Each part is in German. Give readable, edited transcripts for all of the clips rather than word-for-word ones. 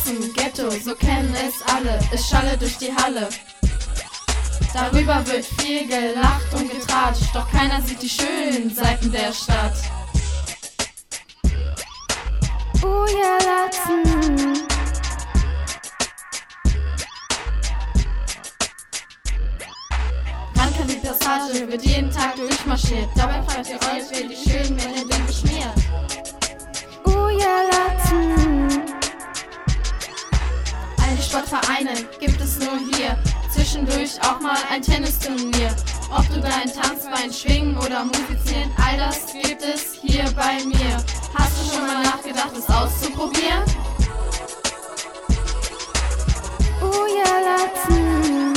Latzen, Ghetto, so kennen es alle, es schallet durch die Halle. Darüber wird viel gelacht und getratscht, doch keiner sieht die schönen Seiten der Stadt. Oh ja, Latzen. Ranke die Passage wird jeden Tag durchmarschiert, dabei fragt ihr euch, wer die schönen Männer denn beschmiert. Oh ja, Latzen. All die Sportvereine gibt es nur hier, zwischendurch auch mal ein Tennisturnier. Ob du dein Tanzbein schwingen oder musizieren, all das gibt es hier bei mir. Hast du schon mal nachgedacht, es auszuprobieren? Oh ja, Latzen.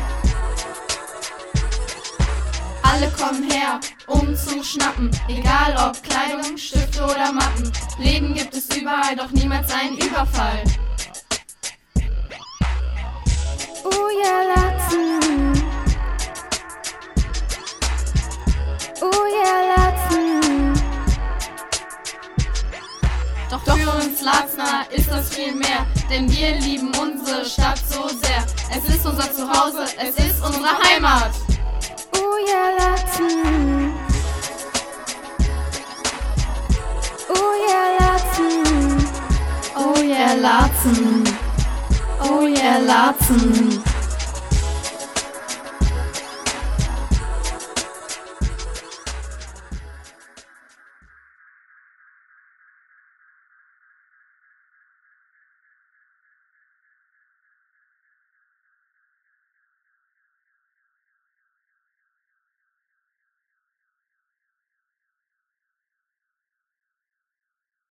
Alle kommen her, um zu schnappen, egal ob Kleidung, Stifte oder Mappen. Leben gibt es überall, doch niemals einen Überfall. Oh ja, Latzen. Oh ja, Latzen. Doch für uns Latzner ist das viel mehr, denn wir lieben unsere Stadt so sehr. Es ist unser Zuhause, es ist unsere Heimat. Oh ja, Latzen. Oh ja, Latzen. Oh yeah, Latzen. Oh yeah, Latzen.